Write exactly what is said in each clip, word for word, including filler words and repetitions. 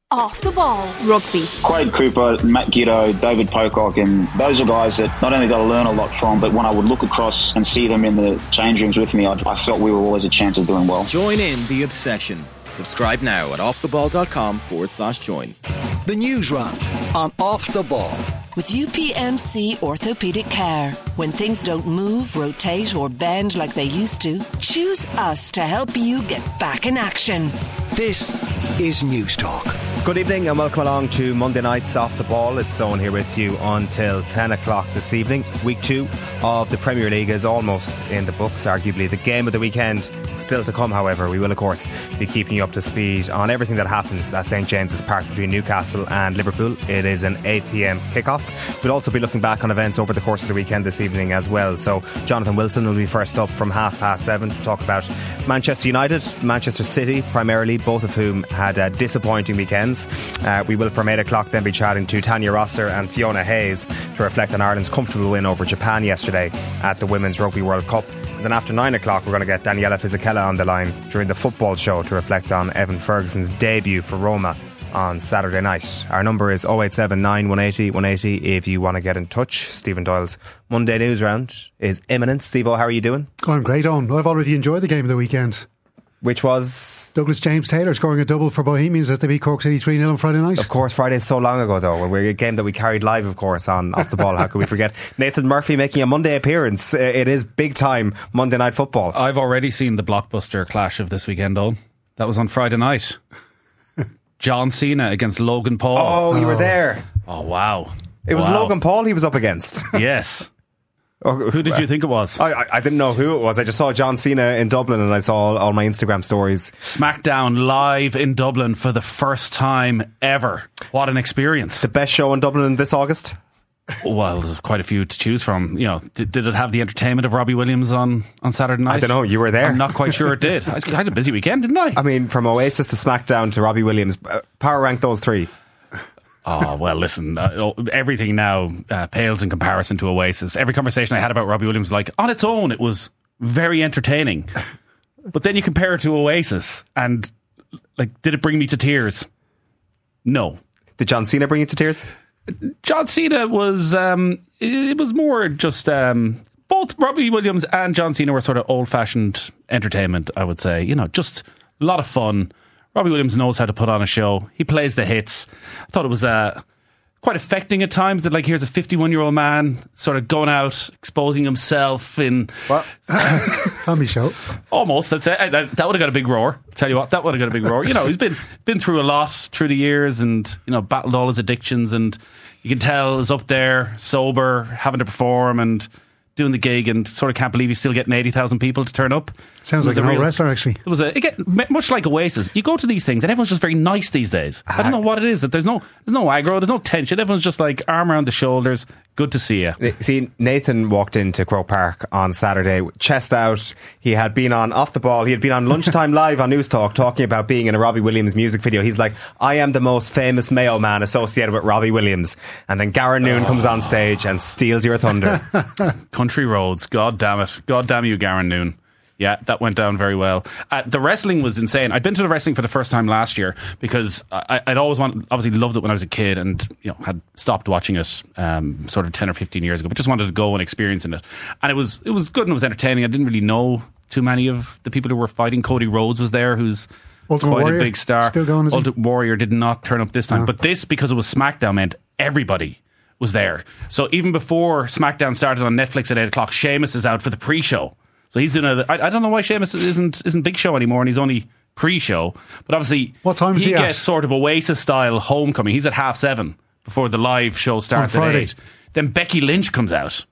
Off the Ball Rugby. Quade Cooper, Matt Giddo, David Pocock, and those are guys that not only got to learn a lot from, but when I would look across and see them in the change rooms with me, I, I felt we were always a chance of doing well. Join in the obsession. Subscribe now at offtheball.com forward slash join. The News Round on Off the Ball. With U P M C Orthopaedic Care. When things don't move, rotate or bend like they used to, choose us to help you get back in action. This is News Talk. Good evening and welcome along to Monday night's Off the Ball. It's Owen here with you until ten o'clock this evening. Week two of the Premier League is almost in the books, arguably the game of the weekend still to come. However, we will of course be keeping you up to speed on everything that happens at St James's Park between Newcastle and Liverpool. It is an eight p.m. kickoff. We'll also be looking back on events over the course of the weekend this evening as well. So Jonathan Wilson will be first up from half past seven to talk about Manchester United, Manchester City primarily, both of whom had uh, disappointing weekends. Uh, we will from eight o'clock then be chatting to Tanya Rosser and Fiona Hayes to reflect on Ireland's comfortable win over Japan yesterday at the Women's Rugby World Cup. And then after nine o'clock we're going to get Daniela Fisichella on the line during the football show to reflect on Evan Ferguson's debut for Roma on Saturday night. Our number is oh eight seven nine, one eight oh, one eight oh if you want to get in touch. Stephen Doyle's Monday News Round is imminent. Steve-O, how are you doing? Oh, I'm great, Owen. I've already enjoyed the game of the weekend. Which was? Douglas James Taylor scoring a double for Bohemians as they beat Cork City three nil on Friday night. Of course, Friday is so long ago though. We're a game that we carried live, of course, on Off the Ball. How could we forget? Nathan Murphy making a Monday appearance. It is big time Monday night football. I've already seen the blockbuster clash of this weekend, Owen. That was on Friday night. John Cena against Logan Paul. Oh, you were there. Oh, wow. It was wow. Logan Paul he was up against. Yes. Oh, who did you think it was? I, I, I didn't know who it was. I just saw John Cena in Dublin and I saw all, all my Instagram stories. SmackDown live in Dublin for the first time ever. What an experience. The best show in Dublin this August? Well, there's quite a few to choose from. You know, did, did it have the entertainment of Robbie Williams on, on Saturday night? I don't know. You were there. I'm not quite sure it did. I had a busy weekend, didn't I? I mean, from Oasis to SmackDown to Robbie Williams, uh, power rank those three. Oh, well, listen, uh, everything now uh, pales in comparison to Oasis. Every conversation I had about Robbie Williams, like, on its own, it was very entertaining. But then you compare it to Oasis, and, like, did it bring me to tears? No. Did John Cena bring you to tears? John Cena was, um, it was more just, um, both Robbie Williams and John Cena were sort of old-fashioned entertainment, I would say. You know, just a lot of fun. Robbie Williams knows how to put on a show. He plays the hits. I thought it was uh, quite affecting at times that, like, here's a fifty-one-year-old man sort of going out, exposing himself in... What? Family show. Almost. That's it. That, that would have got a big roar. Tell you what, that would have got a big roar. You know, he's been been through a lot through the years and, you know, battled all his addictions, and you can tell he's up there, sober, having to perform and doing the gig, and sort of can't believe he's still getting eighty thousand people to turn up. Sounds like an old wrestler, actually. It was a, again, much like Oasis. You go to these things and everyone's just very nice these days. I don't know what it is. That there's no there's no aggro, there's no tension. Everyone's just like arm around the shoulders. Good to see you. See, Nathan walked into Croke Park on Saturday, chest out. He had been on Off the Ball. He had been on Lunchtime Live on News Talk talking about being in a Robbie Williams music video. He's like, I am the most famous Mayo man associated with Robbie Williams. And then Garen Noon oh. comes on stage and steals your thunder. Country roads. God damn it. God damn you, Garen Noon. Yeah, that went down very well. Uh, the wrestling was insane. I'd been to the wrestling for the first time last year because I, I'd always wanted, obviously loved it when I was a kid, and you know had stopped watching it um, sort of ten or fifteen years ago, but just wanted to go and experience it. And it was it was good and it was entertaining. I didn't really know too many of the people who were fighting. Cody Rhodes was there, who's Ultimate quite Warrior. a big star. Still going, is Ultimate he? Warrior did not turn up this time, No. but this, because it was SmackDown, meant everybody was there. So even before SmackDown started on Netflix at eight o'clock, Sheamus is out for the pre-show. So he's doing a... I, I don't know why Sheamus isn't isn't Big Show anymore and he's only pre-show. But obviously... What time is he he at? gets sort of Oasis-style homecoming. He's at half seven before the live show starts at eight. Then Becky Lynch comes out.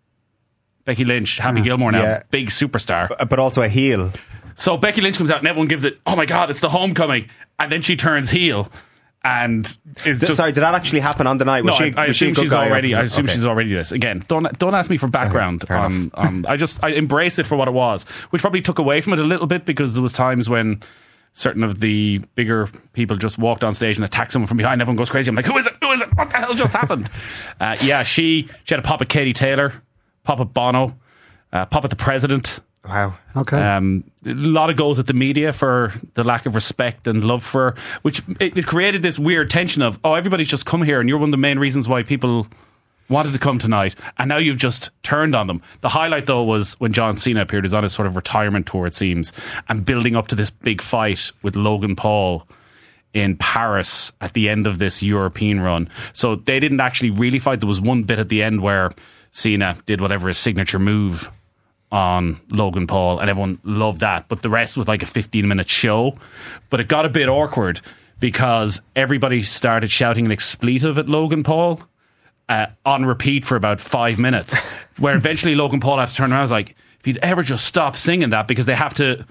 Becky Lynch, Happy Yeah. Gilmore now, Yeah. big superstar. But also a heel. So Becky Lynch comes out and everyone gives it, oh my God, it's the homecoming. And then she turns heel. And is D- just, Sorry, did that actually happen on the night? Was no, she, I, I was she a assume good she's guy? already. I assume Okay. she's already this. Again, don't don't ask me for background. Fair on, on, I just I embrace it for what it was, which probably took away from it a little bit because there was times when certain of the bigger people just walked on stage and attacked someone from behind. Everyone goes crazy. I'm like, who is it? Who is it? What the hell just happened? uh, yeah, she she had a pop at Katie Taylor, pop at Bono, uh, pop at the president. Wow. Okay. Um, a lot of goals at the media for the lack of respect and love for, which it, it created this weird tension of, oh, everybody's just come here and you're one of the main reasons why people wanted to come tonight, and now you've just turned on them. The highlight, though, was when John Cena appeared. He was on his sort of retirement tour, it seems, and building up to this big fight with Logan Paul in Paris at the end of this European run. So they didn't actually really fight. There was one bit at the end where Cena did whatever his signature move on Logan Paul, and everyone loved that. But the rest was like a fifteen minute show. But it got a bit awkward because everybody started shouting an expletive at Logan Paul uh, on repeat for about five minutes, where eventually Logan Paul had to turn around and was like, if you'd ever just stop singing that, because they have to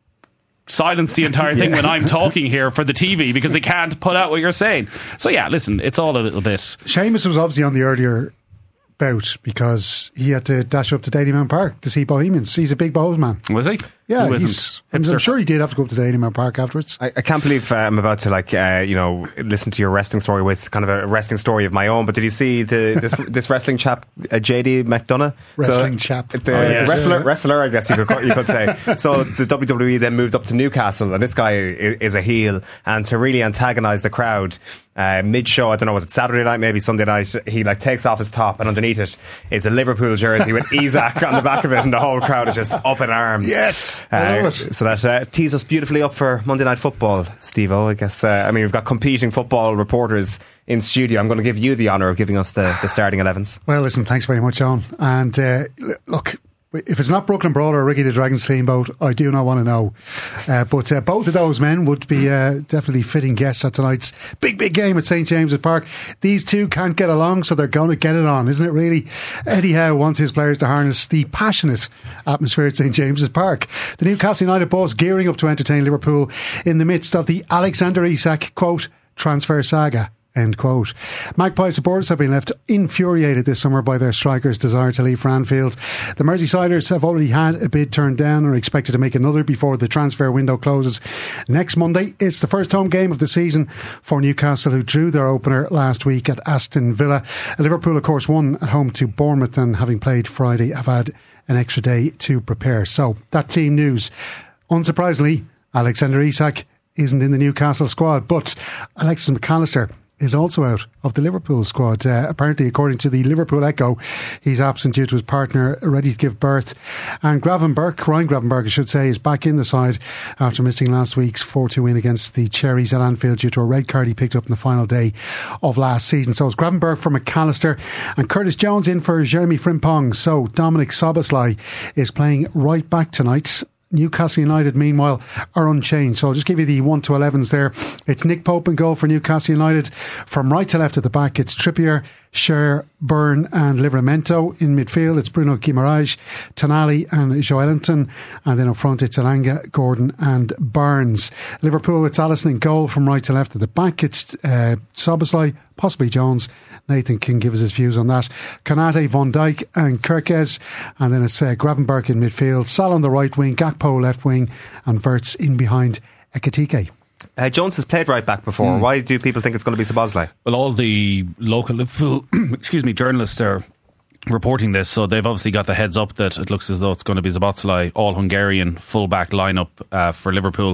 silence the entire thing yeah. when I'm talking here for the T V, because they can't put out what you're saying. So yeah, listen, it's all a little bit. Seamus was obviously on the earlier bout because he had to dash up to Dalymount Park to see Bohemians. He's a big Bohs man. Was he? Yeah, Who he's, I'm, I'm sure he did have to go up to Dalymount Park afterwards. I, I can't believe uh, I'm about to like uh, you know listen to your wrestling story with kind of a wrestling story of my own. But did you see the this this wrestling chap uh, J D McDonough? Wrestling so, chap, the oh, yes. wrestler, wrestler, I guess you could you could say. So the W W E then moved up to Newcastle, and this guy is, is a heel, and to really antagonise the crowd. Uh, mid-show, I don't know, was it Saturday night, maybe Sunday night, he like takes off his top and underneath it is a Liverpool jersey with Isaac on the back of it, and the whole crowd is just up in arms. Yes, uh, I love it. So that uh, tees us beautifully up for Monday Night Football, Steve-O, I guess. Uh, I mean, we've got competing football reporters in studio. I'm going to give you the honour of giving us the, the starting elevens. Well, listen, thanks very much, Owen. And uh, look, if it's not Brooklyn Brawler or Ricky the Dragon Steamboat, I do not want to know. Uh, but uh, both of those men would be uh, definitely fitting guests at tonight's big, big game at St James's Park. These two can't get along, so they're going to get it on, isn't it really? Eddie Howe wants his players to harness the passionate atmosphere at St James's Park. The Newcastle United boss gearing up to entertain Liverpool in the midst of the Alexander Isak, quote, transfer saga. End quote. Magpie supporters have been left infuriated this summer by their striker's desire to leave for Anfield. The Merseysiders have already had a bid turned down and are expected to make another before the transfer window closes next Monday. It's the first home game of the season for Newcastle, who drew their opener last week at Aston Villa. Liverpool, of course, won at home to Bournemouth, and having played Friday have had an extra day to prepare. So that team news. Unsurprisingly, Alexander Isak isn't in the Newcastle squad, but Alexis McAllister is also out of the Liverpool squad. Uh, apparently, according to the Liverpool Echo, he's absent due to his partner ready to give birth. And Gravenberch, Ryan Gravenberch, I should say, is back in the side after missing last week's four two win against the Cherries at Anfield due to a red card he picked up in the final day of last season. So it's Gravenberch for McAllister and Curtis Jones in for Jeremy Frimpong. So Dominic Szoboszlai is playing right back tonight. Newcastle United, meanwhile, are unchanged. So I'll just give you the one to elevens there. It's Nick Pope in goal for Newcastle United. From right to left at the back, it's Trippier, Scher, Byrne and Livramento. In midfield, it's Bruno Guimaraes, Tonali and Joelinton. And then up front, it's Elanga, Gordon and Barnes. Liverpool, it's Alisson in goal. From right to left at the back, it's uh, Szoboszlai, possibly Jones. Nathan can give us his views on that. Konate, Van Dijk and Kerkez. And then it's uh, Gravenberch in midfield, Sal on the right wing, Gakpo left wing and Wirtz in behind Ekitike. Uh, Jones has played right back before. Mm. Why do people think it's going to be Szoboszlai? Well, all the local Liverpool excuse me, journalists are reporting this, so they've obviously got the heads up that it looks as though it's going to be Szoboszlai, all Hungarian full-back lineup uh, for Liverpool.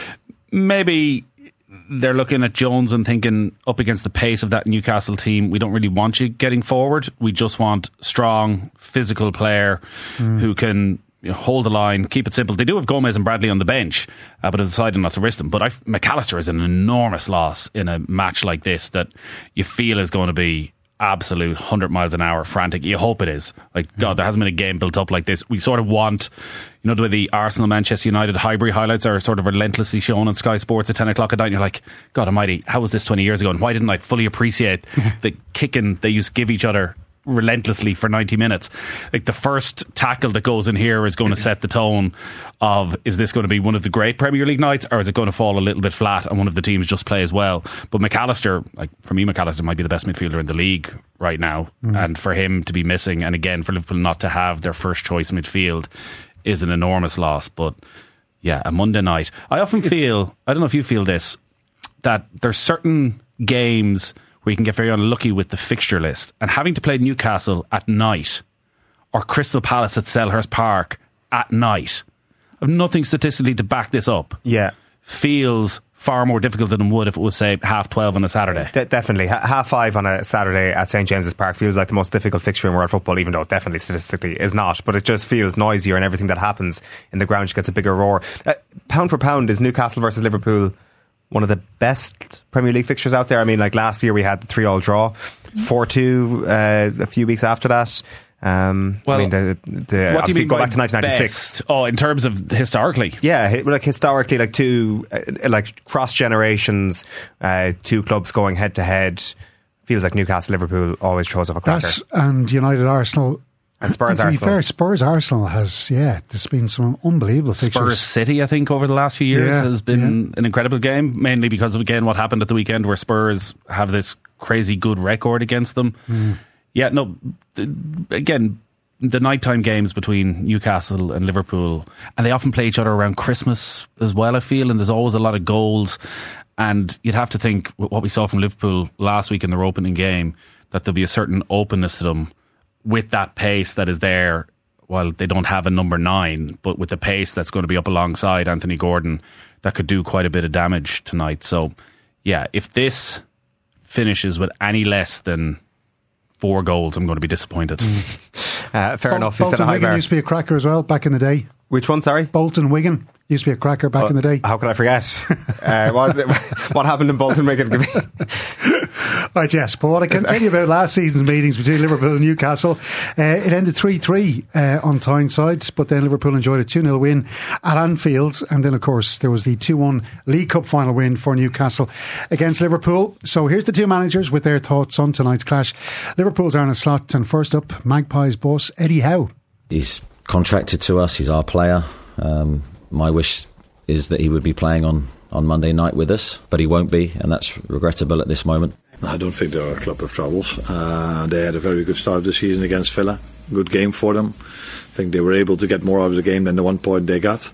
Maybe they're looking at Jones and thinking, up against the pace of that Newcastle team, we don't really want you getting forward. We just want strong, physical player mm. who can, you know, hold the line, keep it simple. They do have Gomez and Bradley on the bench, uh, but have decided not to risk them. But I've, McAllister is an enormous loss in a match like this that you feel is going to be absolute one hundred miles an hour frantic. You hope it is. Like, God, there hasn't been a game built up like this. We sort of want, you know, the way the Arsenal Manchester United Highbury highlights are sort of relentlessly shown on Sky Sports at ten o'clock at night, and you're like, God almighty, how was this twenty years ago, and why didn't I fully appreciate the kicking they used to give each other relentlessly for ninety minutes? Like, the first tackle that goes in here is going to set the tone of, is this going to be one of the great Premier League nights, or is it going to fall a little bit flat and one of the teams just plays well? But McAllister, like, for me, McAllister might be the best midfielder in the league right now, mm. and for him to be missing, and again for Liverpool not to have their first choice midfield, is an enormous loss. But yeah, a Monday night, I often feel, I don't know if you feel this, that there's certain games where you can get very unlucky with the fixture list, and having to play Newcastle at night or Crystal Palace at Selhurst Park at night, I've nothing statistically to back this up. Yeah. Feels far more difficult than it would if it was, say, half twelve on a Saturday. De- definitely. H- half five on a Saturday at St James's Park feels like the most difficult fixture in world football, even though it definitely statistically is not. But it just feels noisier, and everything that happens in the ground just gets a bigger roar. Uh, pound for pound, is Newcastle versus Liverpool one of the best Premier League fixtures out there? I mean, like last year we had the three all draw, four two uh, a few weeks after that. Um, well, I mean, the, the, what do you mean go by back to nineteen ninety-six. best? Oh, in terms of historically, yeah, like historically, like two, uh, like cross generations, uh, two clubs going head to head. Feels like Newcastle Liverpool always throws up a cracker. That and United Arsenal. And Spurs and to Arsenal. be fair, Spurs Arsenal has, yeah, there's been some unbelievable fixtures. Spurs City, I think, over the last few years Yeah, has been yeah. an incredible game, mainly because of, again, what happened at the weekend where Spurs have this crazy good record against them. Mm. Yeah, no, th- again, the nighttime games between Newcastle and Liverpool, and they often play each other around Christmas as well, I feel, and there's always a lot of goals. And you'd have to think what we saw from Liverpool last week in their opening game, that there'll be a certain openness to them with that pace that is there. While they don't have a number nine, but with the pace that's going to be up alongside Anthony Gordon, that could do quite a bit of damage tonight. So, yeah, if this finishes with any less than four goals, I'm going to be disappointed. Mm. Uh, fair Bol- enough. You set a Bolton high Wigan bar. used to be a cracker as well back in the day. Which one? Sorry, Bolton Wigan used to be a cracker back Oh, in the day. How could I forget? uh, what, is it, what happened in Bolton Wigan? Right, yes, but what I can tell you about last season's meetings between Liverpool and Newcastle, uh, it ended three three uh, on Tyneside, but then Liverpool enjoyed a two nil win at Anfield, and then of course there was the two one League Cup final win for Newcastle against Liverpool. So here's the two managers with their thoughts on tonight's clash. Liverpool's Arne Slot, and first up, Magpies boss Eddie Howe. He's contracted to us, he's our player. Um, my wish is that he would be playing on, on Monday night with us, but he won't be, and that's regrettable at this moment. I don't think they're a club of troubles. Uh, they had a very good start of the season against Villa. Good game for them. I think they were able to get more out of the game than the one point they got.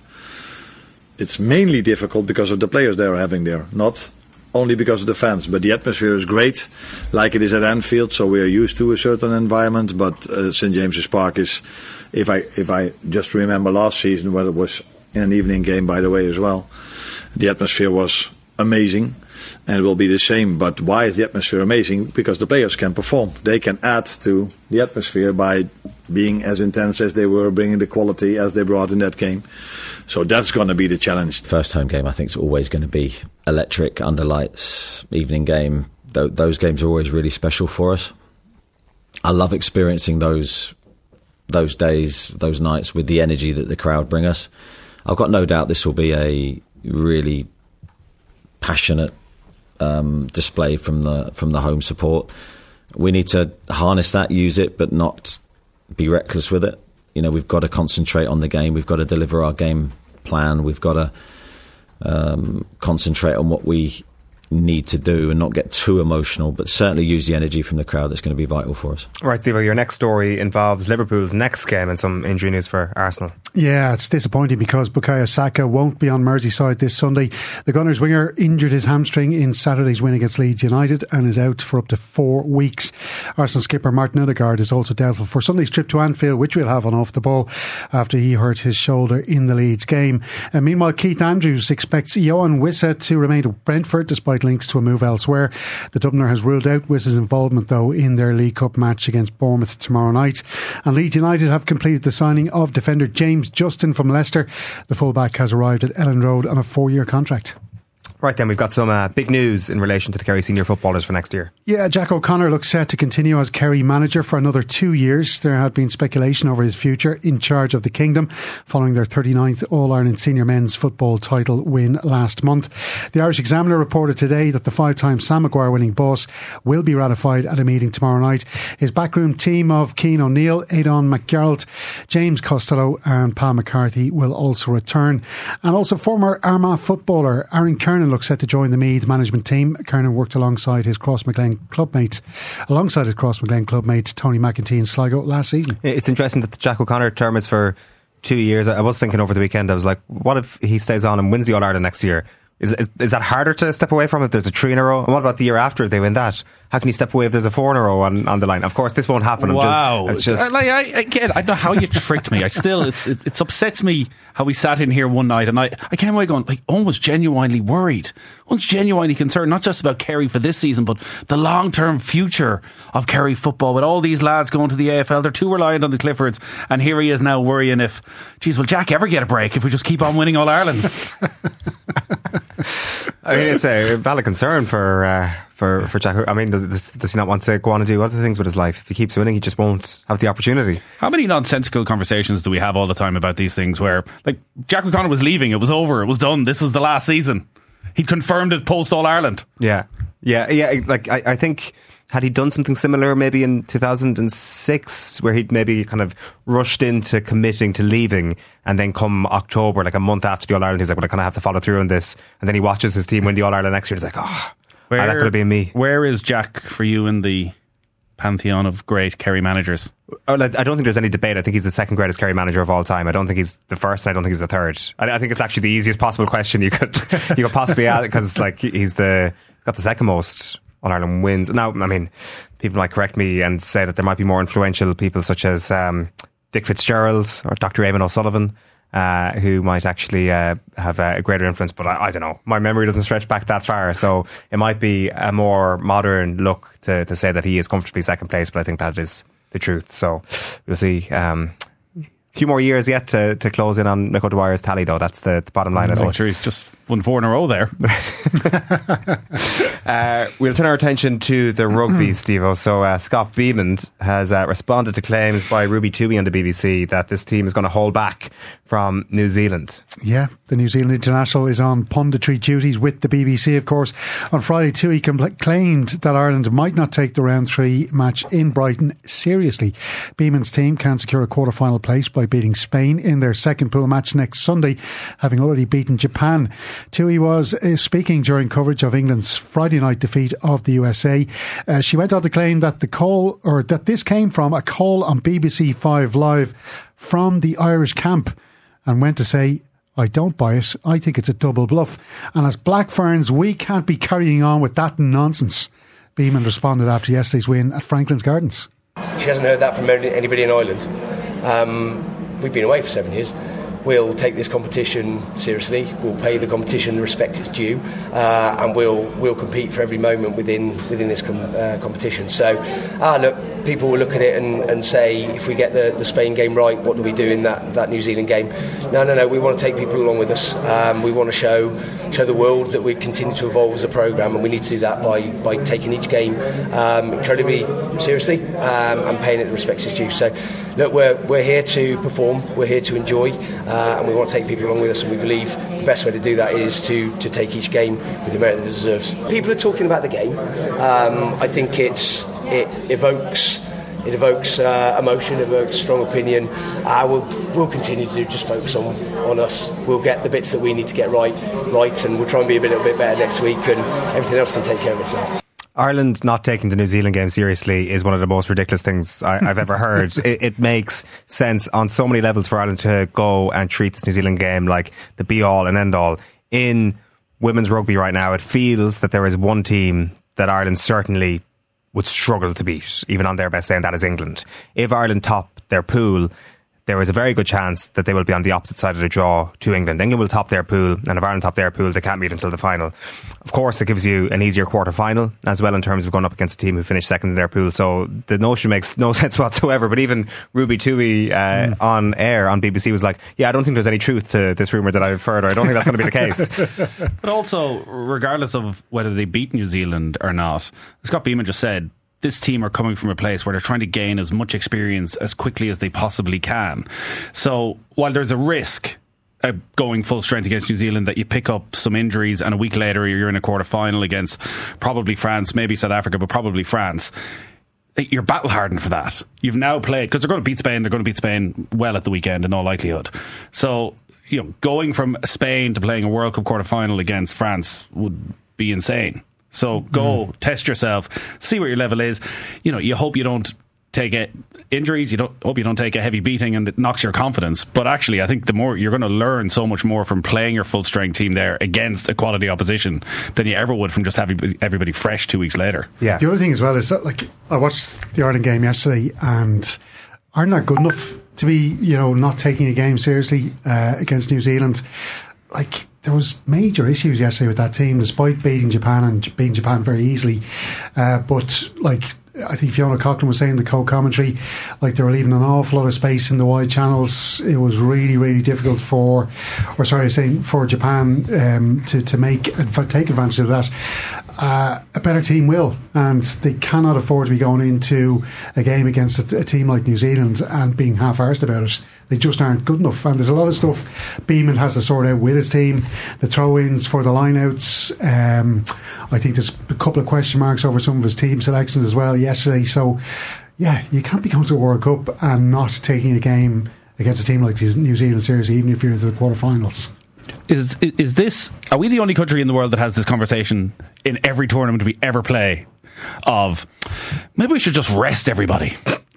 It's mainly difficult because of the players they are having there, not only because of the fans. But the atmosphere is great, like it is at Anfield, so we are used to a certain environment. But uh, St James's Park is, if I if I just remember last season, where it was in an evening game, by the way, as well, the atmosphere was amazing. And it will be the same. But why is the atmosphere amazing? Because the players can perform. They can add to the atmosphere by being as intense as they were, bringing the quality as they brought in that game. So that's going to be the challenge. First home game, I think, is always going to be electric, under lights, evening game. Th- those games are always really special for us. I love experiencing those those days, those nights with the energy that the crowd bring us. I've got no doubt this will be a really passionate Um, display from the from the home support. We need to harness that, use it, but not be reckless with it. You know, we've got to concentrate on the game. We've got to deliver our game plan. We've got to um, concentrate on what we need to do and not get too emotional, but certainly use the energy from the crowd. That's going to be vital for us. Right, Steve, your next story involves Liverpool's next game and some injury news for Arsenal. Yeah, it's disappointing because Bukayo Saka won't be on Merseyside this Sunday. The Gunners winger injured his hamstring in Saturday's win against Leeds United and is out for up to four weeks. Arsenal skipper Martin Odegaard is also doubtful for Sunday's trip to Anfield, which we'll have on Off the Ball, after he hurt his shoulder in the Leeds game. And meanwhile, Keith Andrews expects Johan Wissa to remain at Brentford despite links to a move elsewhere. The Dubliner has ruled out Wissa's involvement, though, in their League Cup match against Bournemouth tomorrow night. And Leeds United have completed the signing of defender James Justin from Leicester. The fullback has arrived at Ellen Road on a four-year contract. Right then, we've got some uh, big news in relation to the Kerry senior footballers for next year. Yeah, Jack O'Connor looks set to continue as Kerry manager for another two years. There had been speculation over his future in charge of the Kingdom following their thirty-ninth All-Ireland Senior Men's Football title win last month. The Irish Examiner reported today that the five-time Sam Maguire winning boss will be ratified at a meeting tomorrow night. His backroom team of Cian O'Neill, Aidan McGarrett, James Costello and Pat McCarthy will also return. And also former Armagh footballer Aaron Kernan looks set to join the Meath management team. Kernan worked alongside his Crossmaglen clubmates, alongside his Crossmaglen clubmates Tony McEntee and Sligo last season. It's interesting that the Jack O'Connor term is for two years. I was thinking over the weekend, I was like, what if he stays on and wins the All-Ireland next year? Is, is is that harder to step away from if there's a three in a row? And what about the year after if they win that? How can you step away if there's a four in a row on, on the line? Of course, this won't happen. Wow. Just, it's just like, I, again, I don't know how you tricked me. I still, it's, it, it upsets me how we sat in here one night and I, I came away going, like, almost genuinely worried, almost genuinely concerned, not just about Kerry for this season, but the long-term future of Kerry football with all these lads going to the A F L. They're too reliant on the Cliffords. And here he is now worrying if, geez, will Jack ever get a break if we just keep on winning All Irelands? I mean, it's a valid concern for uh, for for Jack. I mean, does, does he not want to go on and do other things with his life? If he keeps winning, he just won't have the opportunity. How many nonsensical conversations do we have all the time about these things where, like, Jack O'Connor was leaving, it was over, it was done, this was the last season. He'd confirmed it post All Ireland. Yeah, yeah, yeah. Like, I, I think, had he done something similar maybe in two thousand six, where he'd maybe kind of rushed into committing to leaving, and then come October, like a month after the All Ireland, he's like, well, I kind of have to follow through on this. And then he watches his team win the All Ireland next year. He's like, oh, where, that could have been me. Where is Jack for you in the pantheon of great Kerry managers? Oh, I don't think there's any debate. I think he's the second greatest Kerry manager of all time. I don't think he's the first, and I don't think he's the third. I, I think it's actually the easiest possible question you could you could possibly ask, because like he's the got the second most All Ireland wins. Now, I mean, people might correct me and say that there might be more influential people such as um, Dick Fitzgerald or Doctor Eamon O'Sullivan, uh, who might actually uh, have a greater influence. But I, I don't know. My memory doesn't stretch back that far, so it might be a more modern look to, to say that he is comfortably second place. But I think that is the truth. So we'll see. Um, a few more years yet to, to close in on Mick O'Dwyer's tally, though. That's the, the bottom line. I think. Oh, sure, he's just won four in a row there. uh, we'll turn our attention to the rugby, Steve-O. So uh, Scott Beamond has uh, responded to claims by Ruby Toohey on the B B C that this team is going to hold back from New Zealand. Yeah, the New Zealand international is on punditry duties with the B B C, of course. On Friday, Toohey compl- claimed that Ireland might not take the round three match in Brighton seriously. Beamond's team can secure a quarter-final place by beating Spain in their second pool match next Sunday, having already beaten Japan. Toohey was uh, speaking during coverage of England's Friday night defeat of the U S A. Uh, she went on to claim that the call, or that this came from a call on B B C Five Live from the Irish camp, and went to say, I don't buy it. I think it's a double bluff. And as Black Ferns, we can't be carrying on with that nonsense. Beamond responded after yesterday's win at Franklin's Gardens. She hasn't heard that from anybody in Ireland. Um, we've been away for seven years. We'll take this competition seriously. We'll pay the competition the respect it's due, uh, and we'll we'll compete for every moment within within this com- uh, competition. So, ah, look, people will look at it and, and say, if we get the, the Spain game right, what do we do in that, that New Zealand game? No, no, no. We want to take people along with us. Um, we want to show show the world that we continue to evolve as a programme, and we need to do that by by taking each game um, incredibly seriously um, and paying it the respect it's due. So, look, we're we're here to perform. We're here to enjoy. Uh, and we want to take people along with us, and we believe the best way to do that is to, to take each game with the merit that it deserves. People are talking about the game. Um, I think it's it evokes it evokes uh, emotion, evokes strong opinion. Uh, we'll we'll continue to just focus on, on us. We'll get the bits that we need to get right right, and we'll try and be a little bit better next week, and everything else can take care of itself. Ireland not taking the New Zealand game seriously is one of the most ridiculous things I, I've ever heard. it, it makes sense on so many levels for Ireland to go and treat this New Zealand game like the be-all and end-all. In women's rugby right now, it feels that there is one team that Ireland certainly would struggle to beat, even on their best day, and that is England. If Ireland top their pool, there is a very good chance that they will be on the opposite side of the draw to England. England will top their pool, and if Ireland top their pool, they can't meet until the final. Of course, it gives you an easier quarter final as well in terms of going up against a team who finished second in their pool. So the notion makes no sense whatsoever. But even Ruby Toohey uh, mm. on air on B B C was like, yeah, I don't think there's any truth to this rumour that I've heard, or I don't think that's going to be the case. But also, regardless of whether they beat New Zealand or not, Scott Beamond just said, this team are coming from a place where they're trying to gain as much experience as quickly as they possibly can. So while there's a risk uh, going full strength against New Zealand that you pick up some injuries and a week later you're in a quarter final against probably France, maybe South Africa, but probably France, you're battle hardened for that. You've now played, because they're going to beat Spain, they're going to beat Spain well at the weekend in all likelihood. So, you know, going from Spain to playing a World Cup quarter final against France would be insane. So go mm. test yourself, see what your level is. You know, you hope you don't take it injuries, you don't hope you don't take a heavy beating and it knocks your confidence. But actually, I think the more you're going to learn so much more from playing your full strength team there against a quality opposition than you ever would from just having everybody fresh two weeks later. Yeah. The other thing as well is that, like, I watched the Ireland game yesterday, and aren't that good enough to be, you know, not taking a game seriously uh, against New Zealand? Like, there was major issues yesterday with that team, despite beating Japan and beating Japan very easily. Uh, but like, I think Fiona Cochran was saying, the co-commentary, like they were leaving an awful lot of space in the wide channels. It was really, really difficult for, or sorry, I was saying for Japan um, to to make take advantage of that. Uh, a better team will, and they cannot afford to be going into a game against a, a team like New Zealand and being half-arsed about it. They just aren't good enough, and there's a lot of stuff Beeman has to sort out with his team. The throw-ins for the line-outs. Um, I think there's a couple of question marks over some of his team selections as well yesterday. So, yeah, you can't be going to a World Cup and not taking a game against a team like New Zealand seriously, even if you're into the quarterfinals. Is is this? Are we the only country in the world that has this conversation in every tournament we ever play? Of maybe we should just rest everybody.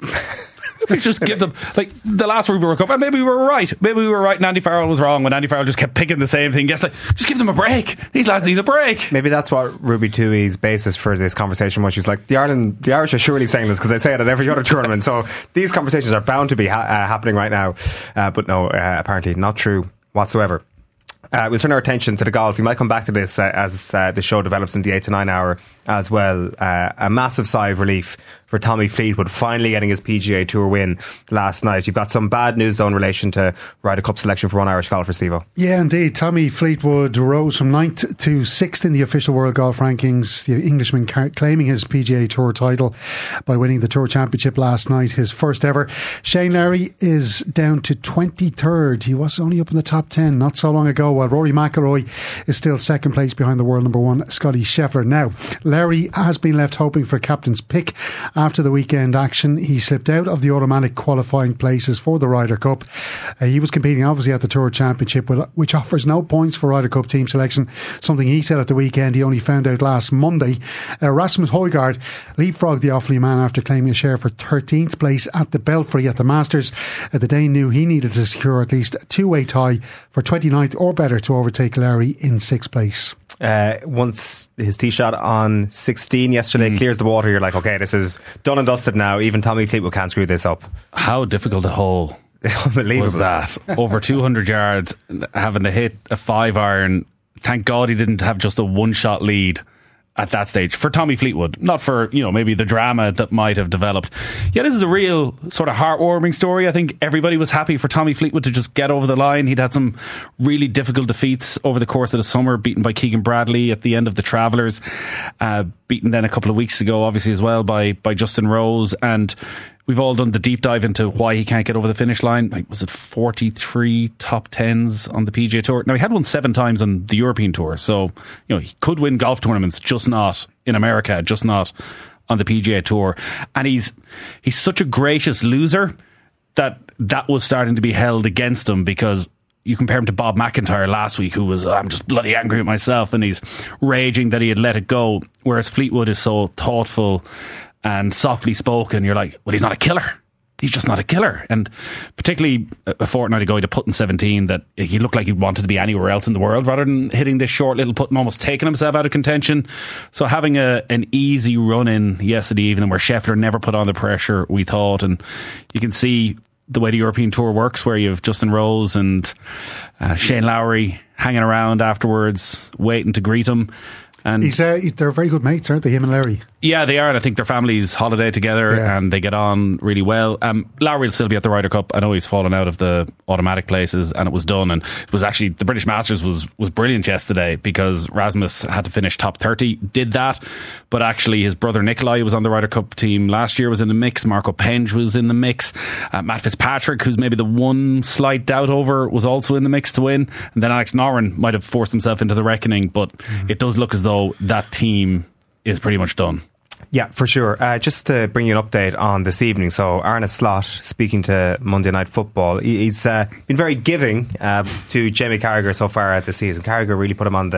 We just give them, like the last Rugby World Cup, and maybe we were right. Maybe we were right and Andy Farrell was wrong when Andy Farrell just kept picking the same thing. Yes, like, just give them a break. These lads need a break. Maybe that's what Ruby Tui's basis for this conversation was. She's like, the Ireland, the Irish are surely saying this because they say it at every other tournament. So these conversations are bound to be ha- uh, happening right now. Uh, but no, uh, apparently not true whatsoever. Uh, we'll turn our attention to the golf. We might come back to this uh, as uh, the show develops in the eight to nine hour as well. Uh, a massive sigh of relief for Tommy Fleetwood finally getting his P G A Tour win last night. You've got some bad news though in relation to Ryder Cup selection for one Irish golfer, Steve-O. Yeah, indeed. Tommy Fleetwood rose from ninth to sixth in the official World Golf Rankings. The Englishman car- claiming his P G A Tour title by winning the Tour Championship last night, his first ever. Shane Lowry is down to twenty-third. He was only up in the top ten not so long ago, while Rory McIlroy is still second place behind the world number one, Scotty Scheffler. Now, Lowry has been left hoping for captain's pick after the weekend action. He slipped out of the automatic qualifying places for the Ryder Cup. Uh, he was competing obviously at the Tour Championship, which offers no points for Ryder Cup team selection, something he said at the weekend he only found out last Monday. Uh, Rasmus Højgaard leapfrogged the Offaly man after claiming a share for thirteenth place at the Belfry at the Masters. Uh, the Dane knew he needed to secure at least a two-way tie for twenty-ninth or better to overtake Lowry in sixth place. Uh, once his tee shot on sixteen yesterday mm. clears the water, you're like, okay, this is done and dusted now. Even Tommy Fleetwood can't screw this up. How difficult a hole Unbelievable. was that? Over two hundred yards, having to hit a five iron. Thank God he didn't have just a one shot lead at that stage for Tommy Fleetwood, not for, you know, maybe the drama that might have developed. Yeah, this is a real sort of heartwarming story. I think everybody was happy for Tommy Fleetwood to just get over the line. He'd had some really difficult defeats over the course of the summer, beaten by Keegan Bradley at the end of the Travellers, uh, beaten then a couple of weeks ago obviously as well by, by Justin Rose, and we've all done the deep dive into why he can't get over the finish line. Like, was it forty-three top tens on the P G A Tour? Now, he had won seven times on the European Tour, so, you know, he could win golf tournaments, just not in America, just not on the P G A Tour. And he's he's such a gracious loser that that was starting to be held against him, because you compare him to Bob McIntyre last week, who was, I'm just bloody angry at myself, and he's raging that he had let it go, whereas Fleetwood is so thoughtful and softly spoken. You're like, well, he's not a killer. He's just not a killer. And particularly a fortnight ago, he'd put in seventeen that he looked like he wanted to be anywhere else in the world rather than hitting this short little putt and almost taking himself out of contention. So having a an easy run in yesterday evening where Scheffler never put on the pressure, we thought, and you can see the way the European Tour works, where you have Justin Rose and uh, Shane Lowry hanging around afterwards, waiting to greet him. And He's, uh, they're very good mates, aren't they, him and Lowry? Yeah, they are, and I think their families holiday together, yeah. and they get on really well. Um, Lowry will still be at the Ryder Cup. I know he's fallen out of the automatic places, and it was done. And it was actually, the British Masters was was brilliant yesterday, because Rasmus had to finish top thirty, did that, but actually his brother Nikolai was on the Ryder Cup team last year, was in the mix. Marco Penge was in the mix. Uh, Matt Fitzpatrick, who's maybe the one slight doubt over, was also in the mix to win. And then Alex Noren might have forced himself into the reckoning, but mm. it does look as though that team is pretty much done. Yeah, for sure. Uh, just to bring you an update on this evening. So Arne Slot, speaking to Monday Night Football, he, he's uh, been very giving uh, to Jamie Carragher so far this season. Carragher really put him on the, the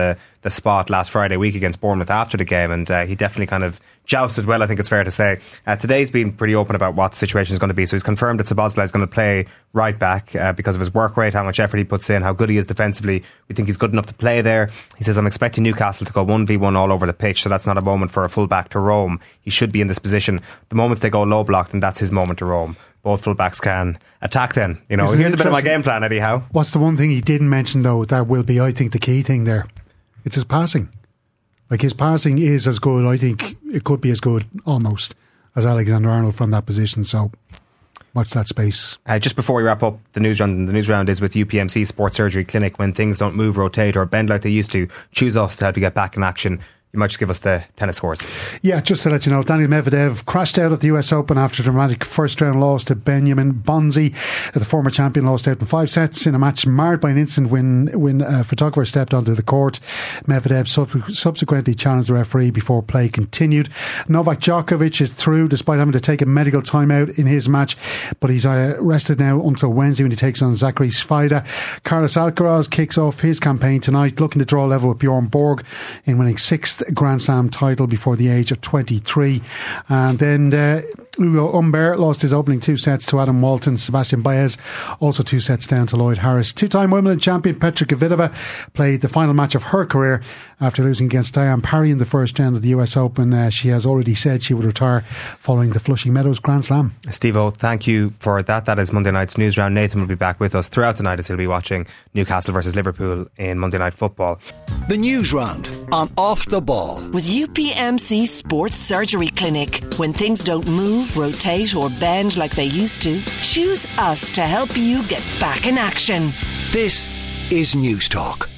the spot last Friday week against Bournemouth after the game, and uh, he definitely kind of jousted well, I think it's fair to say. Uh, today's been pretty open about what the situation is going to be, so he's confirmed that Szoboszlai is going to play right back uh, because of his work rate, how much effort he puts in, how good he is defensively. We think he's good enough to play there. He says, I'm expecting Newcastle to go one v one all over the pitch, so that's not a moment for a full-back to roam. He should be in this position. The moments they go low block, then that's his moment to roam. Both full-backs can attack then. You know, Isn't here's it a bit of my game plan, Eddie Howe. What's the one thing he didn't mention, though, that will be, I think, the key thing there? It's his passing. Like, his passing is as good, I think it could be as good, almost, as Alexander-Arnold from that position, so watch that space. Uh, just before we wrap up the news round, the news round is with U P M C Sports Surgery Clinic. When things don't move, rotate or bend like they used to, choose us to help you get back in action. You might just give us the tennis scores. Yeah, just to let you know, Daniil Medvedev crashed out of the U S Open after a dramatic first round loss to Benjamin Bonzi. The former champion lost out in five sets in a match marred by an incident when, when a photographer stepped onto the court. Medvedev sub- subsequently challenged the referee before play continued. Novak Djokovic is through despite having to take a medical timeout in his match, but he's uh, rested now until Wednesday when he takes on Zachary Svajda. Carlos Alcaraz kicks off his campaign tonight, looking to draw level with Bjorn Borg in winning sixth Grand Slam title before the age of twenty-three. And then uh, Ugo Humbert lost his opening two sets to Adam Walton. Sebastian Baez also two sets down to Lloyd Harris. Two-time Wimbledon champion Petra Kvitova played the final match of her career after losing against Diane Parry in the first round of the U S Open. Uh, she has already said she would retire following the Flushing Meadows Grand Slam. Steve-O, thank you for that. That is Monday night's news round. Nathan will be back with us throughout the night as he'll be watching Newcastle versus Liverpool in Monday Night Football. The news round on Off the Ball. With U P M C Sports Surgery Clinic. When things don't move, rotate or bend like they used to, choose us to help you get back in action. This is News Talk.